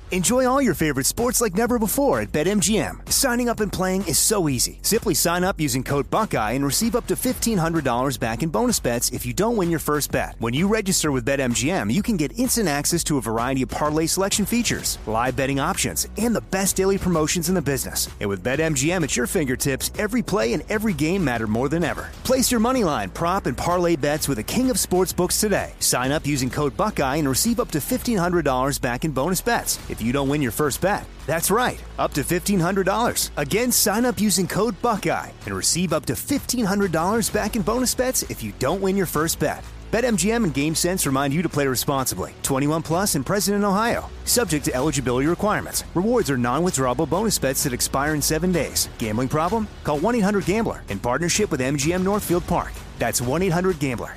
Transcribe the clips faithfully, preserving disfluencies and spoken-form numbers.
Enjoy all your favorite sports like never before at BetMGM. Signing up and playing is so easy. Simply sign up using code Buckeye and receive up to fifteen hundred dollars back in bonus bets if you don't win your first bet. When you register with BetMGM, you can get instant access to a variety of parlay selection features, live betting options, and the best daily promotions in the business. And with BetMGM at your fingertips, every play and every game matter more than ever. Place your moneyline, prop, and parlay bets with the king of sportsbooks today. Sign up using code Buckeye and receive up to fifteen hundred dollars back in bonus bets if you don't win your first bet. That's right, up to fifteen hundred dollars. Again, sign up using code Buckeye and receive up to fifteen hundred dollars back in bonus bets if you don't win your first bet. BetMGM and GameSense remind you to play responsibly. twenty-one plus and present in Ohio. Subject to eligibility requirements. Rewards are non-withdrawable bonus bets that expire in seven days. Gambling problem? Call one eight hundred gambler in partnership with M G M Northfield Park. That's one eight hundred gambler.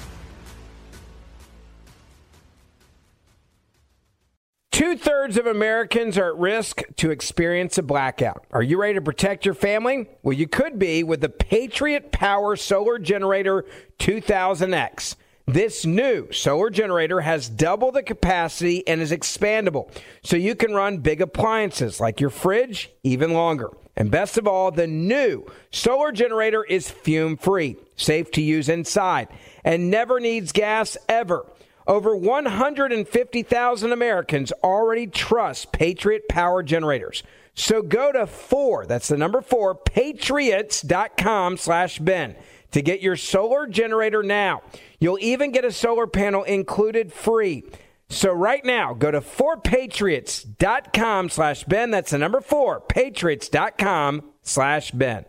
Two-thirds of Americans are at risk to experience a blackout. Are you ready to protect your family? Well, you could be with the Patriot Power Solar Generator two thousand X. This new solar generator has double the capacity and is expandable, so you can run big appliances like your fridge even longer. And best of all, the new solar generator is fume-free, safe to use inside, and never needs gas ever. Over one hundred fifty thousand Americans already trust Patriot Power Generators. So go to four, that's the number four, patriots.com slash Ben to get your solar generator now. You'll even get a solar panel included free. So right now, go to four patriots.com slash Ben. That's the number four, patriots.com slash Ben.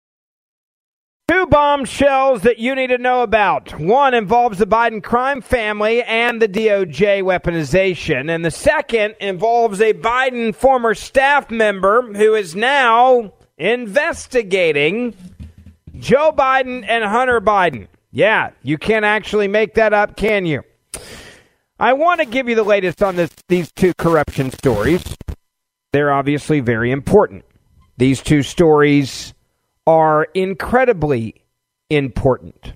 Two bombshells that you need to know about. One involves the Biden crime family and the D O J weaponization. And the second involves a Biden former staff member who is now investigating Joe Biden and Hunter Biden. Yeah, you can't actually make that up, can you? I want to give you the latest on this, these two corruption stories. They're obviously very important. These two stories are incredibly important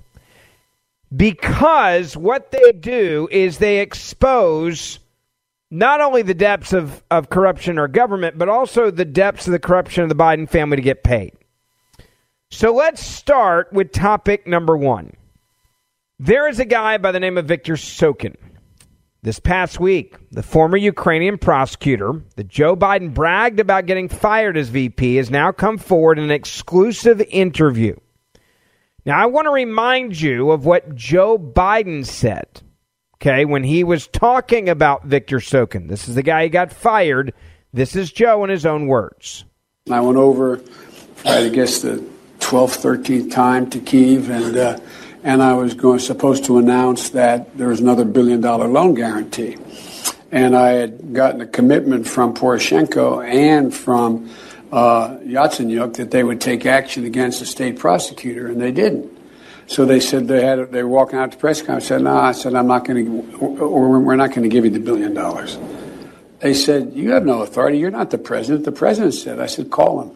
because what they do is they expose not only the depths of, of corruption in our government, but also the depths of the corruption of the Biden family to get paid. So let's start with topic number one. There is a guy by the name of Viktor Shokin. This past week, the former Ukrainian prosecutor that Joe Biden bragged about getting fired as V P has now come forward in an exclusive interview. Now, I want to remind you of what Joe Biden said, okay, when he was talking about Viktor Shokin. This is the guy who got fired. This is Joe in his own words. I went over, I guess, the twelfth, thirteenth time to Kyiv, and uh, and I was going supposed to announce that there was another billion-dollar loan guarantee. And I had gotten a commitment from Poroshenko and from uh, Yatsenyuk that they would take action against the state prosecutor, and they didn't. So they said they had they were walking out to press conference. I said, no, I said, I'm not going to, or we're not going to give you the billion dollars. They said, you have no authority. You're not the president. The president said. I said, call him.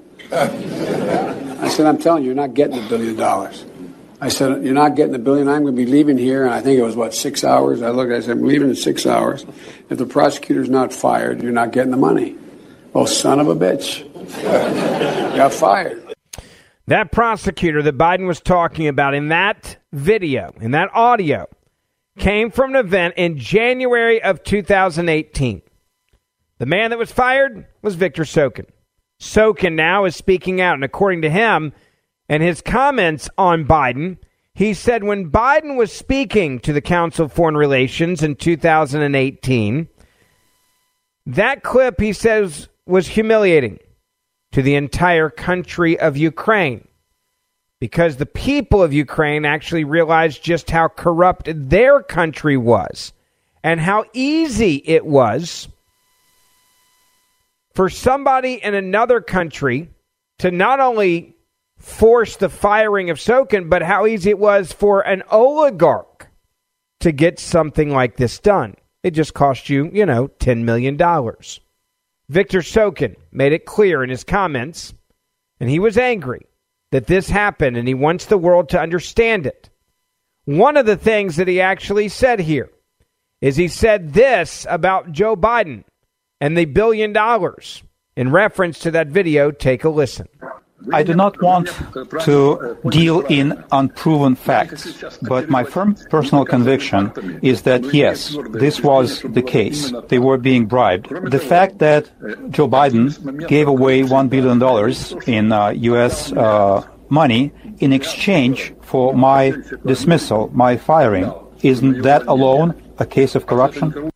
I said, I'm telling you, you're not getting the billion dollars. I said, you're not getting the billion. I'm going to be leaving here. And I think it was, what, six hours? I looked, I said, I'm leaving in six hours. If the prosecutor's not fired, you're not getting the money. Well, son of a bitch. Got fired. That prosecutor that Biden was talking about in that video, in that audio, came from an event in January of two thousand eighteen. The man that was fired was Viktor Shokin. Shokin now is speaking out, and according to him and his comments on Biden, he said when Biden was speaking to the Council of Foreign Relations in two thousand eighteen, that clip, he says, was humiliating to the entire country of Ukraine because the people of Ukraine actually realized just how corrupt their country was and how easy it was for somebody in another country to not only force the firing of Shokin, but how easy it was for an oligarch to get something like this done. It just cost you, you know, ten million dollars. Viktor Shokin made it clear in his comments, and he was angry that this happened, and he wants the world to understand it. One of the things that he actually said here is he said this about Joe Biden. and the billion dollars. In reference to that video, take a listen. I do not want to deal in unproven facts, but my firm personal conviction is that, yes, this was the case. They were being bribed. The fact that Joe Biden gave away one billion dollars in uh, U S uh, money in exchange for my dismissal, my firing, isn't that alone a case of corruption?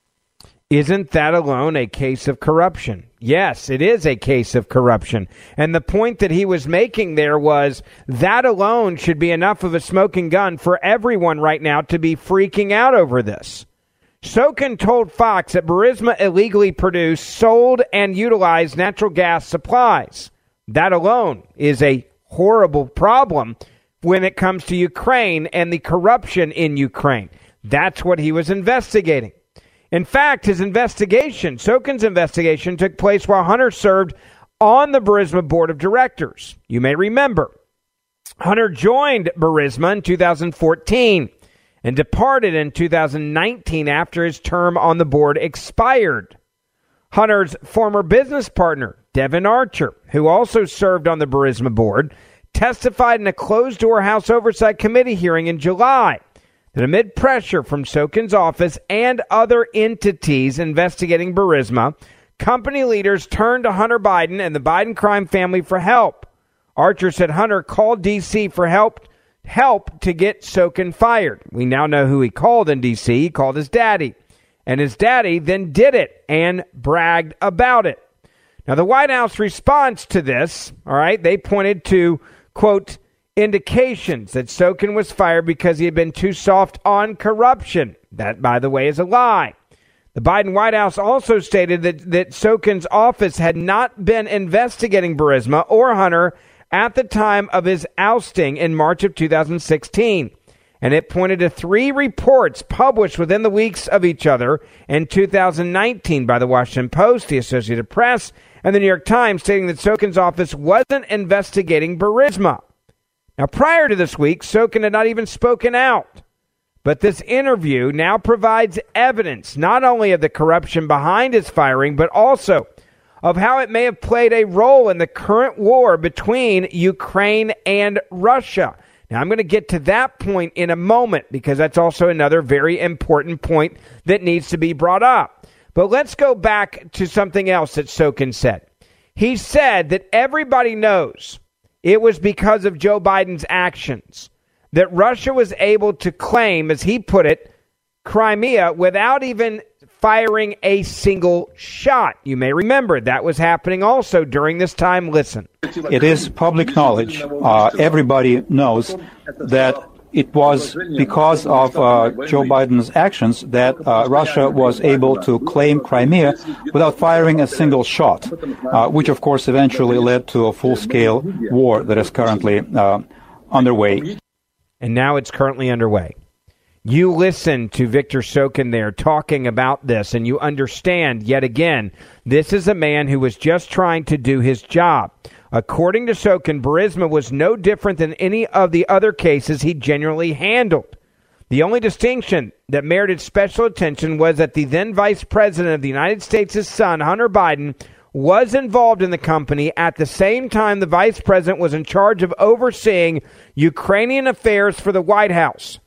Isn't that alone a case of corruption? Yes, it is a case of corruption. And the point that he was making there was that alone should be enough of a smoking gun for everyone right now to be freaking out over this. Sokin told Fox that Burisma illegally produced, sold, and utilized natural gas supplies. That alone is a horrible problem when it comes to Ukraine and the corruption in Ukraine. That's what he was investigating. In fact, his investigation, Sokin's investigation, took place while Hunter served on the Burisma board of directors. You may remember, Hunter joined Burisma in two thousand fourteen and departed in two thousand nineteen after his term on the board expired. Hunter's former business partner, Devin Archer, who also served on the Burisma board, testified in a closed-door House Oversight Committee hearing in July that amid pressure from Sokin's office and other entities investigating Burisma, company leaders turned to Hunter Biden and the Biden crime family for help. Archer said Hunter called D C for help help to get Sokin fired. We now know who he called in D C. He called his daddy. And his daddy then did it and bragged about it. Now, the White House response to this, all right, they pointed to, quote, indications that Sokin was fired because he had been too soft on corruption. That, by the way, is a lie. The Biden White House also stated that, that Sokin's office had not been investigating Burisma or Hunter at the time of his ousting in March of two thousand sixteen. And it pointed to three reports published within the weeks of each other in two thousand nineteen by the Washington Post, the Associated Press, and the New York Times, stating that Sokin's office wasn't investigating Burisma. Now, prior to this week, Sokin had not even spoken out. But this interview now provides evidence not only of the corruption behind his firing, but also of how it may have played a role in the current war between Ukraine and Russia. Now, I'm going to get to that point in a moment because that's also another very important point that needs to be brought up. But let's go back to something else that Sokin said. He said that everybody knows it was because of Joe Biden's actions that Russia was able to claim, as he put it, Crimea without even firing a single shot. You may remember that was happening also during this time. Listen. It is public knowledge. Uh, everybody knows that it was because of uh, Joe Biden's actions that uh, Russia was able to claim Crimea without firing a single shot, uh, which, of course, eventually led to a full-scale war that is currently uh, underway. And now it's currently underway. You listen to Victor Sokin there talking about this, and you understand, yet again, this is a man who was just trying to do his job. According to Sokin, Burisma was no different than any of the other cases he genuinely handled. The only distinction that merited special attention was that the then Vice President of the United States' son, Hunter Biden, was involved in the company at the same time the Vice President was in charge of overseeing Ukrainian affairs for the White House.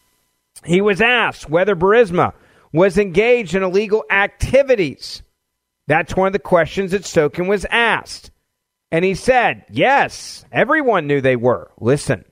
He was asked whether Burisma was engaged in illegal activities. That's one of the questions that Sokin was asked. And he said, yes, everyone knew they were. Listen.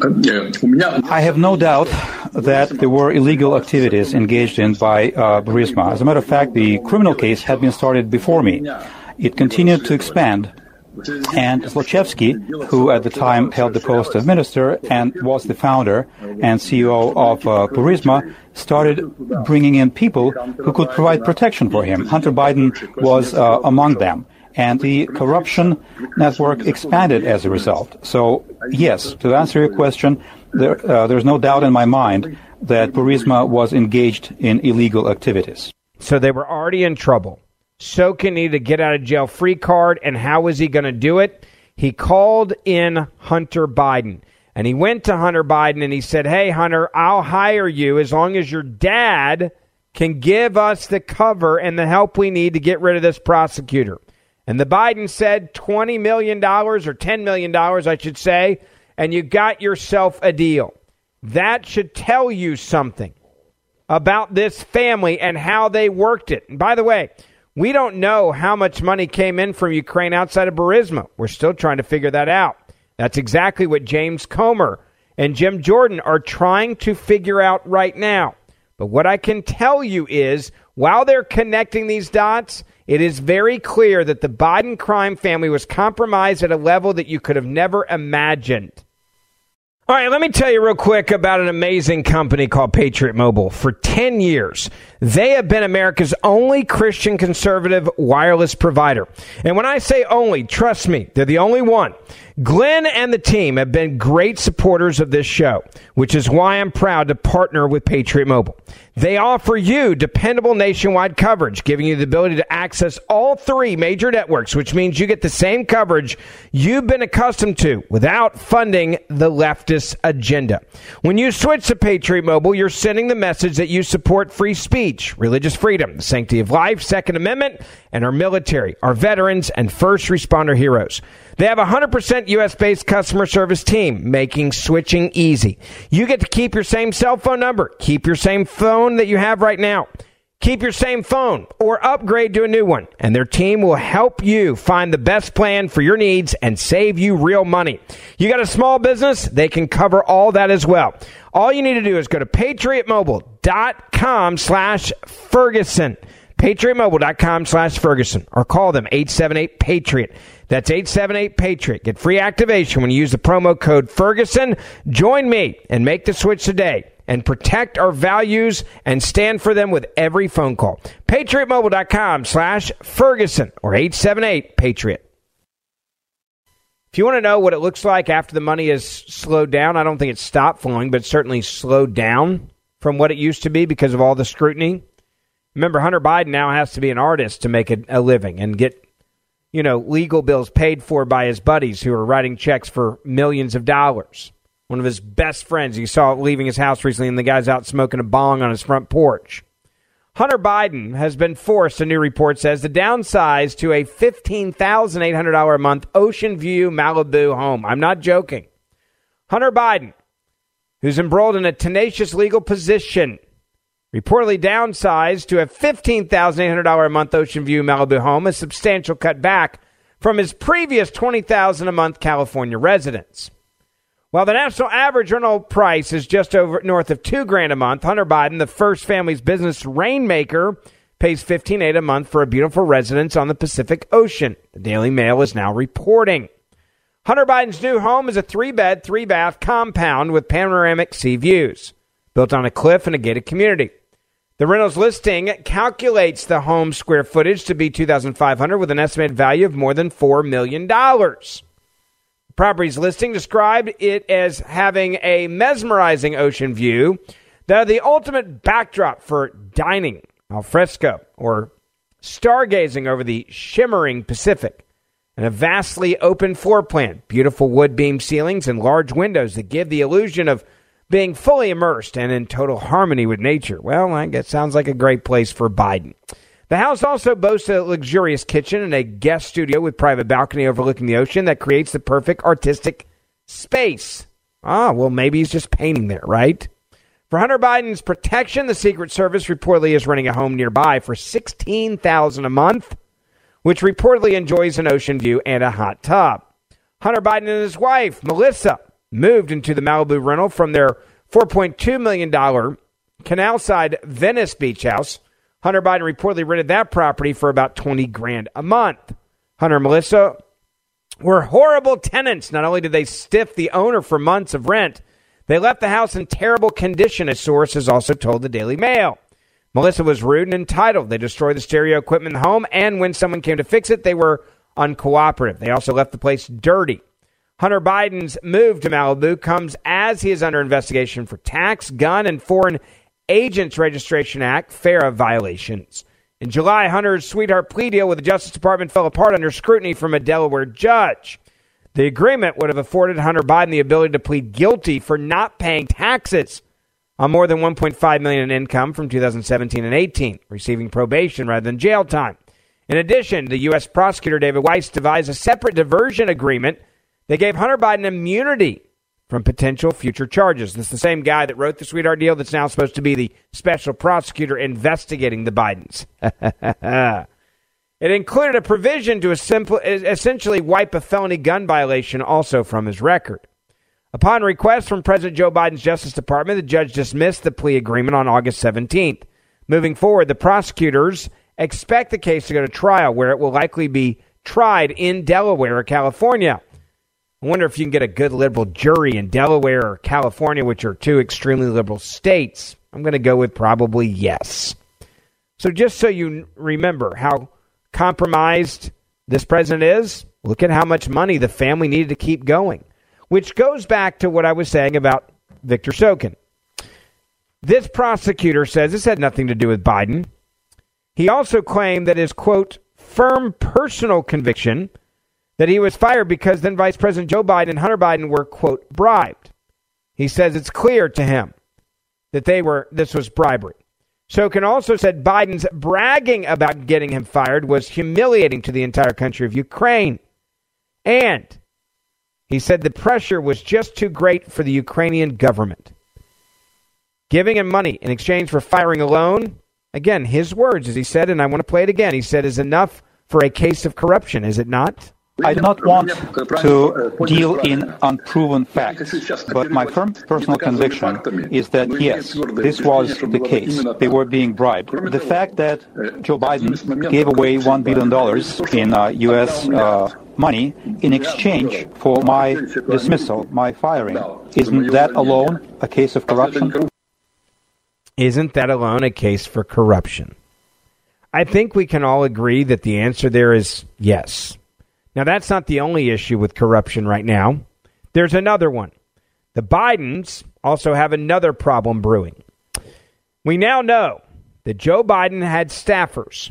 I have no doubt that there were illegal activities engaged in by uh, Burisma. As a matter of fact, the criminal case had been started before me. It continued to expand. And Zlochevsky, who at the time held the post of minister and was the founder and C E O of uh, Burisma, started bringing in people who could provide protection for him. Hunter Biden was uh, among them. And the corruption network expanded as a result. So, yes, to answer your question, there, uh, there's no doubt in my mind that Burisma was engaged in illegal activities. So they were already in trouble. Sokin needed a get-out-of-jail-free card, and how was he going to do it? He called in Hunter Biden. And he went to Hunter Biden and he said, hey, Hunter, I'll hire you as long as your dad can give us the cover and the help we need to get rid of this prosecutor. And the Biden said twenty million dollars or ten million dollars, I should say, and you got yourself a deal. That should tell you something about this family and how they worked it. And by the way, we don't know how much money came in from Ukraine outside of Burisma. We're still trying to figure that out. That's exactly what James Comer and Jim Jordan are trying to figure out right now. But what I can tell you is, while they're connecting these dots, it is very clear that the Biden crime family was compromised at a level that you could have never imagined. All right, let me tell you real quick about an amazing company called Patriot Mobile. For ten years, they have been America's only Christian conservative wireless provider. And when I say only, trust me, they're the only one. Glenn and the team have been great supporters of this show, which is why I'm proud to partner with Patriot Mobile. They offer you dependable nationwide coverage, giving you the ability to access all three major networks, which means you get the same coverage you've been accustomed to without funding the leftist agenda. When you switch to Patriot Mobile, you're sending the message that you support free speech, religious freedom, the sanctity of life, Second Amendment, and our military, our veterans, and first responder heroes. They have a one hundred percent U S-based customer service team, making switching easy. You get to keep your same cell phone number, keep your same phone that you have right now, keep your same phone, or upgrade to a new one. And their team will help you find the best plan for your needs and save you real money. You got a small business? They can cover all that as well. All you need to do is go to patriotmobile.com slash Ferguson. patriotmobile.com slash Ferguson, or call them eight seven eight PATRIOT. That's eight seven eight PATRIOT. Get free activation when you use the promo code Ferguson. Join me and make the switch today and protect our values and stand for them with every phone call. patriotmobile.com slash Ferguson or eight seven eight PATRIOT. If you want to know what it looks like after the money has slowed down, I don't think it's stopped flowing, but certainly slowed down from what it used to be because of all the scrutiny. Remember, Hunter Biden now has to be an artist to make a, a living and get, you know, legal bills paid for by his buddies who are writing checks for millions of dollars. One of his best friends, you saw leaving his house recently, and the guy's out smoking a bong on his front porch. Hunter Biden has been forced, a new report says, to downsize to a fifteen thousand eight hundred dollars a month Ocean View Malibu home. I'm not joking. Hunter Biden, who's embroiled in a tenacious legal position, reportedly downsized to a fifteen thousand eight hundred dollars a month Ocean View Malibu home, a substantial cutback from his previous twenty thousand dollars a month California residence. While the national average rental price is just over north of two grand a month, Hunter Biden, the first family's business rainmaker, pays fifteen thousand eight hundred dollars a month for a beautiful residence on the Pacific Ocean. The Daily Mail is now reporting. Hunter Biden's new home is a three-bed, three-bath compound with panoramic sea views, built on a cliff in a gated community. The rentals listing calculates the home square footage to be two thousand five hundred with an estimated value of more than four million dollars. The property's listing described it as having a mesmerizing ocean view that are the ultimate backdrop for dining, al fresco, or stargazing over the shimmering Pacific, and a vastly open floor plan, beautiful wood beam ceilings, and large windows that give the illusion of being fully immersed and in total harmony with nature. Well, I guess sounds like a great place for Biden. The house also boasts a luxurious kitchen and a guest studio with private balcony overlooking the ocean that creates the perfect artistic space. Ah, well, maybe he's just painting there, right? For Hunter Biden's protection, the Secret Service reportedly is renting a home nearby for sixteen thousand dollars a month, which reportedly enjoys an ocean view and a hot tub. Hunter Biden and his wife, Melissa, moved into the Malibu rental from their four point two million dollars Canalside Venice beach house. Hunter Biden reportedly rented that property for about twenty grand a month. Hunter and Melissa were horrible tenants. Not only did they stiff the owner for months of rent, they left the house in terrible condition, a source has also told the Daily Mail. Melissa was rude and entitled. They destroyed the stereo equipment in the home, and when someone came to fix it, they were uncooperative. They also left the place dirty. Hunter Biden's move to Malibu comes as he is under investigation for tax, gun, and foreign Agents Registration Act FARA violations. In July, Hunter's sweetheart plea deal with the Justice Department fell apart under scrutiny from a Delaware judge. The agreement would have afforded Hunter Biden the ability to plead guilty for not paying taxes on more than one point five million dollars in income from two thousand seventeen and eighteen, receiving probation rather than jail time. In addition, the U S prosecutor David Weiss devised a separate diversion agreement that gave Hunter Biden immunity from potential future charges. This is the same guy that wrote the sweetheart deal that's now supposed to be the special prosecutor investigating the Bidens. It included a provision to a simple, essentially wipe a felony gun violation also from his record. Upon request from President Joe Biden's Justice Department, the judge dismissed the plea agreement on August seventeenth. Moving forward, the prosecutors expect the case to go to trial, where it will likely be tried in Delaware or California. I wonder if you can get a good liberal jury in Delaware or California, which are two extremely liberal states. I'm going to go with probably yes. So just so you remember how compromised this president is, look at how much money the family needed to keep going, which goes back to what I was saying about Victor Shokin. This prosecutor says this had nothing to do with Biden. He also claimed that his, quote, firm personal conviction that he was fired because then Vice President Joe Biden and Hunter Biden were, quote, bribed. He says it's clear to him that they were, this was bribery. Shokin also said Biden's bragging about getting him fired was humiliating to the entire country of Ukraine. And he said the pressure was just too great for the Ukrainian government. Giving him money in exchange for firing alone, again, his words, as he said, and I want to play it again, he said, is enough for a case of corruption, is it not? I do not want to deal in unproven facts, but my firm personal conviction is that, yes, this was the case. They were being bribed. The fact that Joe Biden gave away one billion dollars in uh, U S uh, money in exchange for my dismissal, my firing, isn't that alone a case of corruption? Isn't that alone a case for corruption? I think we can all agree that the answer there is yes. Now, that's not the only issue with corruption right now. There's another one. The Bidens also have another problem brewing. We now know that Joe Biden had staffers.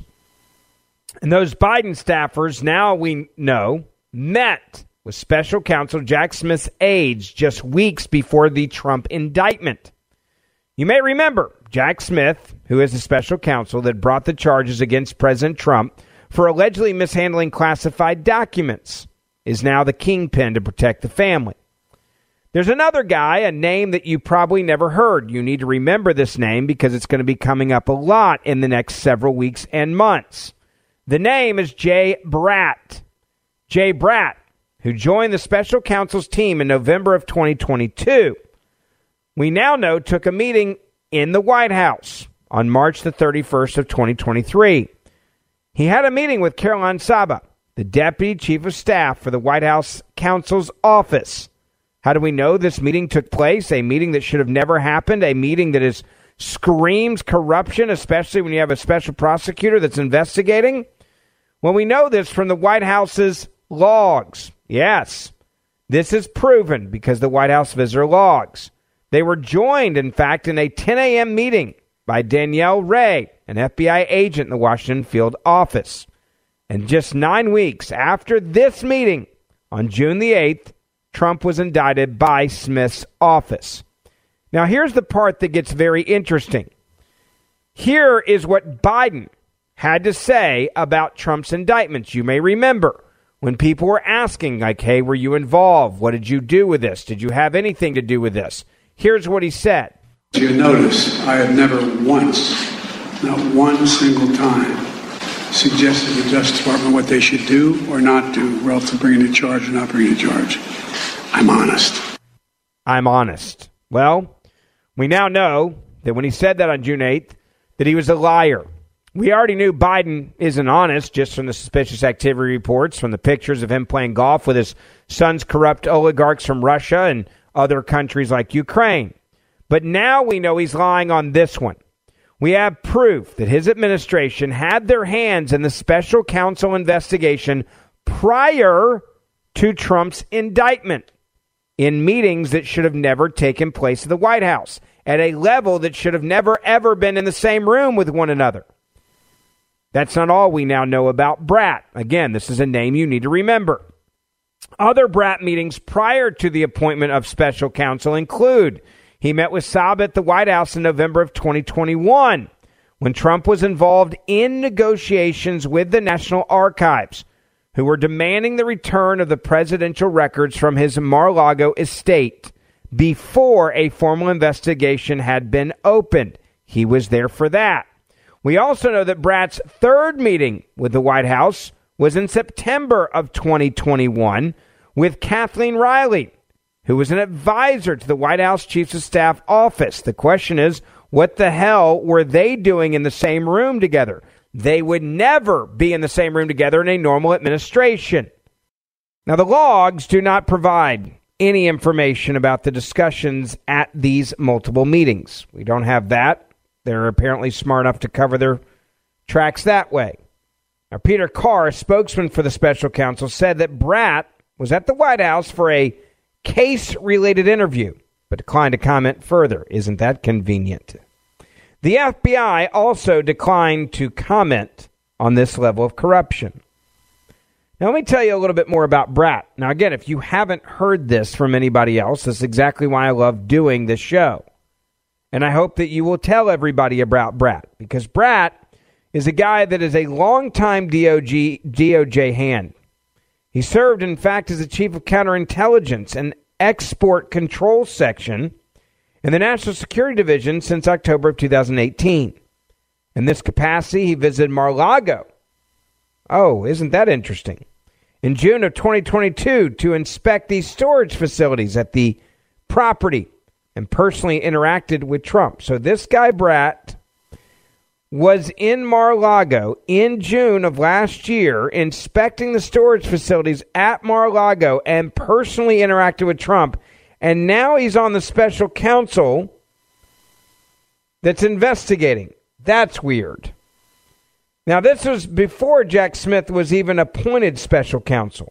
And those Biden staffers, now we know, met with special counsel Jack Smith's aides just weeks before the Trump indictment. You may remember Jack Smith, who is the special counsel that brought the charges against President Trump for allegedly mishandling classified documents, is now the kingpin to protect the family. There's another guy, a name that you probably never heard. You need to remember this name because it's going to be coming up a lot in the next several weeks and months. The name is Jay Bratt. Jay Bratt, who joined the special counsel's team in November of twenty twenty-two. We now know took a meeting in the White House on March the thirty-first of twenty twenty-three. He had a meeting with Caroline Saba, the Deputy Chief of Staff for the White House Counsel's Office. How do we know this meeting took place? A meeting that should have never happened, a meeting that is screams corruption, especially when you have a special prosecutor that's investigating? Well, we know this from the White House's logs. Yes, this is proven because the White House visitor logs. They were joined, in fact, in a ten a.m. meeting by Danielle Ray, an F B I agent in the Washington field office. And just nine weeks after this meeting, on June the eighth, Trump was indicted by Smith's office. Now, here's the part that gets very interesting. Here is what Biden had to say about Trump's indictments. You may remember when people were asking, like, hey, were you involved? What did you do with this? Did you have anything to do with this? Here's what he said. You notice I have never once, not one single time, suggested to the Justice Department what they should do or not do relative to bringing a charge or not bringing a charge. I'm honest. I'm honest. Well, we now know that when he said that on June eighth, that he was a liar. We already knew Biden isn't honest just from the suspicious activity reports, from the pictures of him playing golf with his son's corrupt oligarchs from Russia and other countries like Ukraine. But now we know he's lying on this one. We have proof that his administration had their hands in the special counsel investigation prior to Trump's indictment in meetings that should have never taken place at the White House, at a level that should have never, ever been in the same room with one another. That's not all we now know about Bratt. Again, this is a name you need to remember. Other Bratt meetings prior to the appointment of special counsel include He met with Saab at the White House in November of twenty twenty-one when Trump was involved in negotiations with the National Archives, who were demanding the return of the presidential records from his Mar-a-Lago estate before a formal investigation had been opened. He was there for that. We also know that Bratt's third meeting with the White House was in September of twenty twenty-one with Kathleen Riley, who was an advisor to the White House Chiefs of Staff office. The question is, what the hell were they doing in the same room together? They would never be in the same room together in a normal administration. Now, the logs do not provide any information about the discussions at these multiple meetings. We don't have that. They're apparently smart enough to cover their tracks that way. Now, Peter Carr, a spokesman for the special counsel, said that Bratt was at the White House for a case-related interview, but declined to comment further. Isn't that convenient? The F B I also declined to comment on this level of corruption. Now, let me tell you a little bit more about Bratt. Now, again, if you haven't heard this from anybody else, that's exactly why I love doing this show. And I hope that you will tell everybody about Bratt, because Bratt is a guy that is a longtime D O J, D O J hand. He served, in fact, as the chief of counterintelligence and export control section in the National Security Division since October of two thousand eighteen. In this capacity, he visited Mar-a-Lago. Oh, isn't that interesting? In June of twenty twenty-two to inspect these storage facilities at the property and personally interacted with Trump. So this guy, Bratt, was in Mar-a-Lago in June of last year inspecting the storage facilities at Mar-a-Lago and personally interacted with Trump. And now he's on the special counsel that's investigating. That's weird. Now, this was before Jack Smith was even appointed special counsel.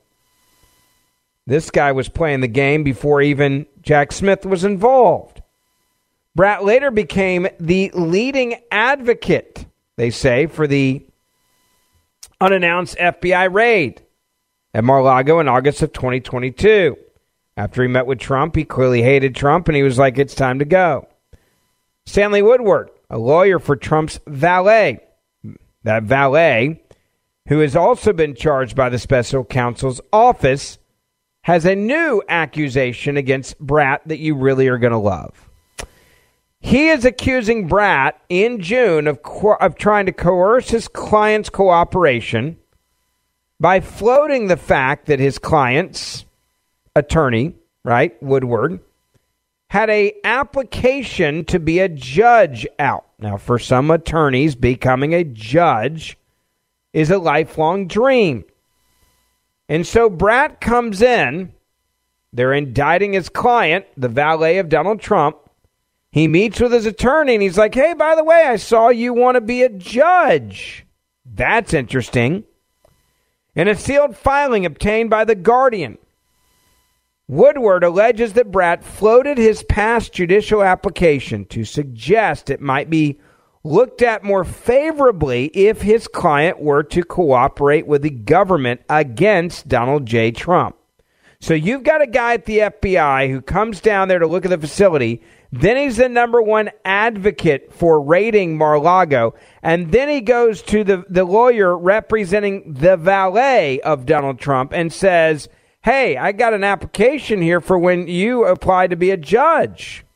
This guy was playing the game before even Jack Smith was involved. Bratt later became the leading advocate, they say, for the unannounced F B I raid at Mar-a-Lago in August of twenty twenty-two. After he met with Trump, he clearly hated Trump, and he was like, it's time to go. Stanley Woodward, a lawyer for Trump's valet, that valet, who has also been charged by the special counsel's office, has a new accusation against Bratt that you really are going to love. He is accusing Bratt in June of, co- of trying to coerce his client's cooperation by floating the fact that his client's attorney, right, Woodward, had a application to be a judge out. Now, for some attorneys, becoming a judge is a lifelong dream. And so Bratt comes in, they're indicting his client, the valet of Donald Trump. He meets with his attorney and he's like, hey, by the way, I saw you want to be a judge. That's interesting. In a sealed filing obtained by The Guardian, Woodward alleges that Bratt floated his past judicial application to suggest it might be looked at more favorably if his client were to cooperate with the government against Donald J. Trump. So you've got a guy at the F B I who comes down there to look at the facility. Then he's the number one advocate for raiding Mar-a-Lago. And then he goes to the, the lawyer representing the valet of Donald Trump and says, hey, I got an application here for when you apply to be a judge.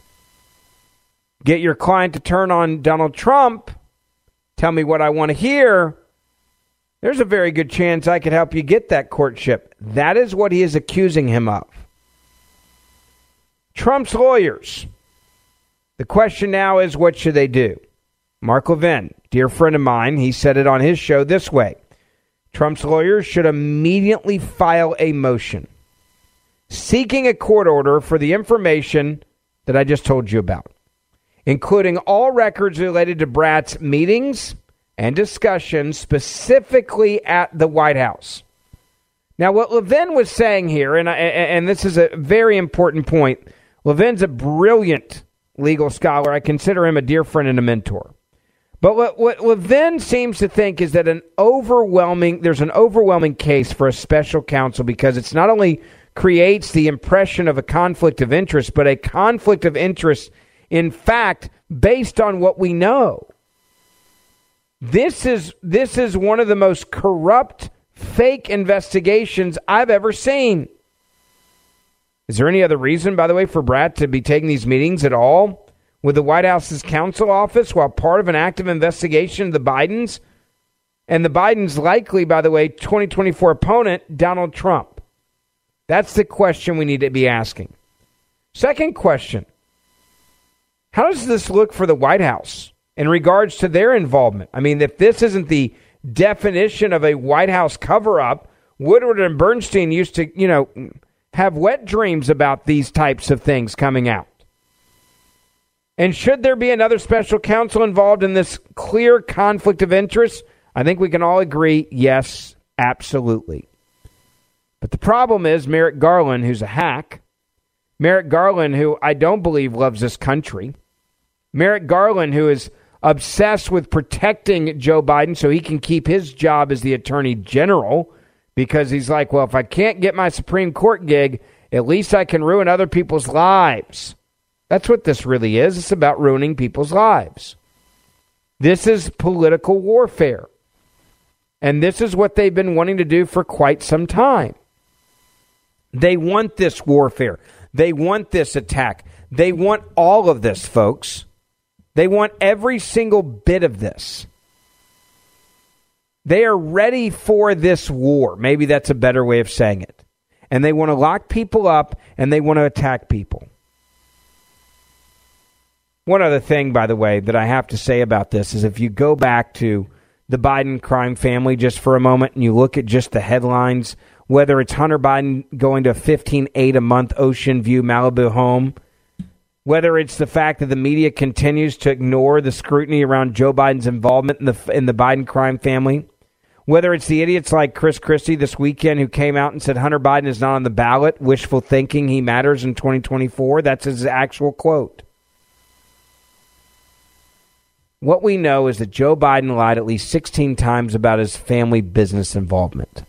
Get your client to turn on Donald Trump. Tell me what I want to hear. There's a very good chance I could help you get that courtship. That is what he is accusing him of. Trump's lawyers. The question now is, what should they do? Mark Levin, dear friend of mine, he said it on his show this way. Trump's lawyers should immediately file a motion seeking a court order for the information that I just told you about, including all records related to Bratt's meetings and discussions specifically at the White House. Now, what Levin was saying here, and, I, and this is a very important point, Levin's a brilliant legal scholar. I consider him a dear friend and a mentor. But what, what Levin seems to think is that an overwhelming, there's an overwhelming case for a special counsel because it's not only creates the impression of a conflict of interest, but a conflict of interest, in fact, based on what we know. This is this is one of the most corrupt, fake investigations I've ever seen. Is there any other reason, by the way, for Brat to be taking these meetings at all with the White House's counsel office while part of an active investigation of the Bidens? And the Bidens' likely, by the way, twenty twenty-four opponent, Donald Trump. That's the question we need to be asking. Second question, how does this look for the White House in regards to their involvement? I mean, if this isn't the definition of a White House cover-up, Woodward and Bernstein used to, you know, have wet dreams about these types of things coming out. And should there be another special counsel involved in this clear conflict of interest? I think we can all agree, yes, absolutely. But the problem is Merrick Garland, who's a hack, Merrick Garland, who I don't believe loves this country, Merrick Garland, who is obsessed with protecting Joe Biden so he can keep his job as the Attorney General, because he's like, well, if I can't get my Supreme Court gig, at least I can ruin other people's lives. That's what this really is. It's about ruining people's lives. This is political warfare. And this is what they've been wanting to do for quite some time. They want this warfare. They want this attack. They want all of this, folks. They want every single bit of this. They are ready for this war. Maybe that's a better way of saying it. And they want to lock people up and they want to attack people. One other thing, by the way, that I have to say about this is if you go back to the Biden crime family just for a moment and you look at just the headlines, whether it's Hunter Biden going to a fifteen eight a month Ocean View Malibu home, whether it's the fact that the media continues to ignore the scrutiny around Joe Biden's involvement in the in the Biden crime family, whether it's the idiots like Chris Christie this weekend who came out and said Hunter Biden is not on the ballot, wishful thinking, he matters in twenty twenty-four. That's his actual quote. What we know is that Joe Biden lied at least sixteen times about his family business involvement.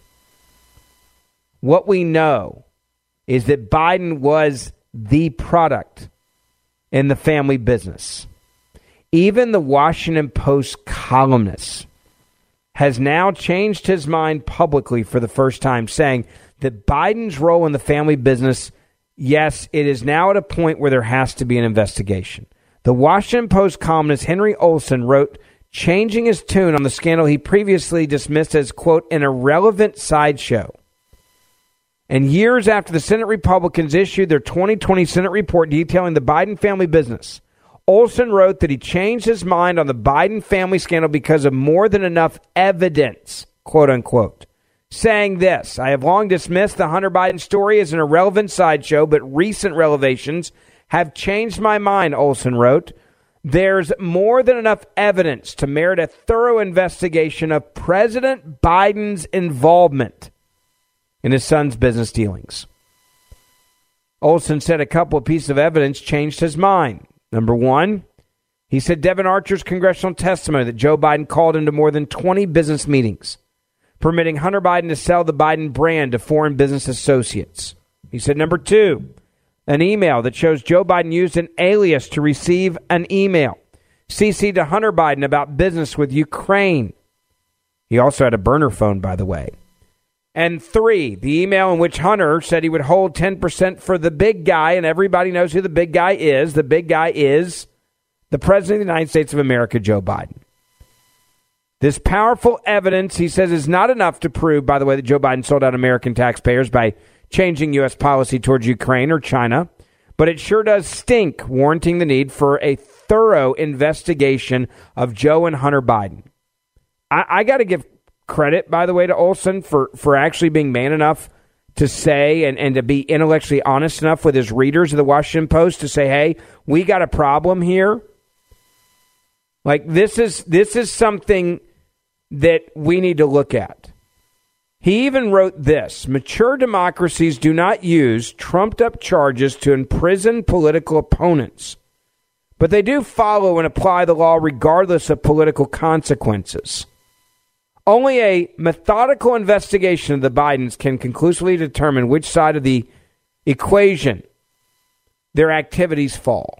What we know is that Biden was the product in the family business. Even the Washington Post columnist has now changed his mind publicly for the first time, saying that Biden's role in the family business, yes, it is now at a point where there has to be an investigation. The Washington Post columnist Henry Olsen wrote, changing his tune on the scandal he previously dismissed as, quote, an irrelevant sideshow. And years after the Senate Republicans issued their twenty twenty Senate report detailing the Biden family business, Olsen wrote that he changed his mind on the Biden family scandal because of more than enough evidence, quote unquote, saying this, I have long dismissed the Hunter Biden story as an irrelevant sideshow, but recent revelations have changed my mind, Olsen wrote. There's more than enough evidence to merit a thorough investigation of President Biden's involvement in his son's business dealings. Olsen said a couple of pieces of evidence changed his mind. Number one, he said Devin Archer's congressional testimony that Joe Biden called into more than twenty business meetings, permitting Hunter Biden to sell the Biden brand to foreign business associates. He said, number two, an email that shows Joe Biden used an alias to receive an email C C'd to Hunter Biden about business with Ukraine. He also had a burner phone, by the way. And three, the email in which Hunter said he would hold ten percent for the big guy, and everybody knows who the big guy is. The big guy is the President of the United States of America, Joe Biden. This powerful evidence, he says, is not enough to prove, by the way, that Joe Biden sold out American taxpayers by changing U S policy towards Ukraine or China, but it sure does stink, warranting the need for a thorough investigation of Joe and Hunter Biden. I, I got to give credit, by the way, to Olsen for, for actually being man enough to say and, and to be intellectually honest enough with his readers of the Washington Post to say, hey, we got a problem here. Like, this is this is something that we need to look at. He even wrote this: mature democracies do not use trumped-up charges to imprison political opponents, but they do follow and apply the law regardless of political consequences. Only a methodical investigation of the Bidens can conclusively determine which side of the equation their activities fall.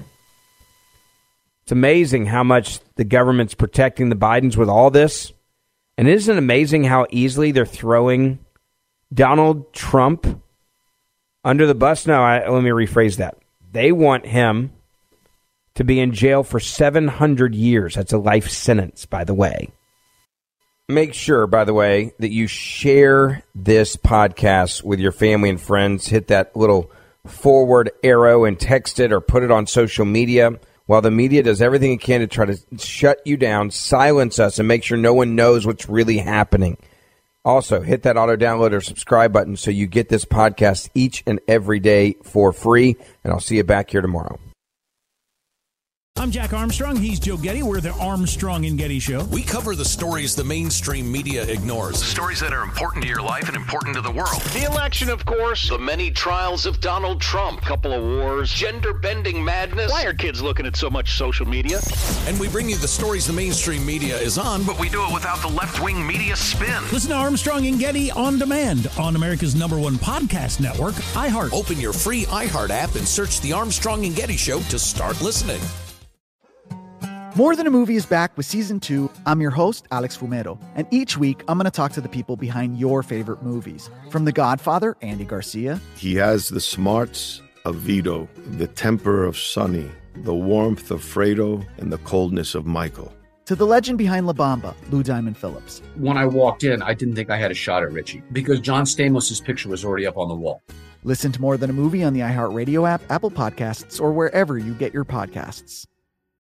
It's amazing how much the government's protecting the Bidens with all this. And isn't it amazing how easily they're throwing Donald Trump under the bus? No, I, let me rephrase that. They want him to be in jail for seven hundred years. That's a life sentence, by the way. Make sure, by the way, that you share this podcast with your family and friends. Hit that little forward arrow and text it or put it on social media while the media does everything it can to try to shut you down, silence us, and make sure no one knows what's really happening. Also, hit that auto download or subscribe button so you get this podcast each and every day for free, and I'll see you back here tomorrow. I'm Jack Armstrong. He's Joe Getty. We're the Armstrong and Getty Show. We cover the stories the mainstream media ignores. Stories that are important to your life and important to the world. The election, of course. The many trials of Donald Trump. Couple of wars. Gender-bending madness. Why are kids looking at so much social media? And we bring you the stories the mainstream media is on, but we do it without the left-wing media spin. Listen to Armstrong and Getty on demand on America's number one podcast network, iHeart. Open your free iHeart app and search The Armstrong and Getty Show to start listening. More Than a Movie is back with Season two. I'm your host, Alex Fumero, and each week I'm going to talk to the people behind your favorite movies. From The Godfather, Andy Garcia. He has the smarts of Vito, the temper of Sonny, the warmth of Fredo, and the coldness of Michael. To the legend behind La Bamba, Lou Diamond Phillips. When I walked in, I didn't think I had a shot at Richie because John Stamos' picture was already up on the wall. Listen to More Than a Movie on the iHeartRadio app, Apple Podcasts, or wherever you get your podcasts.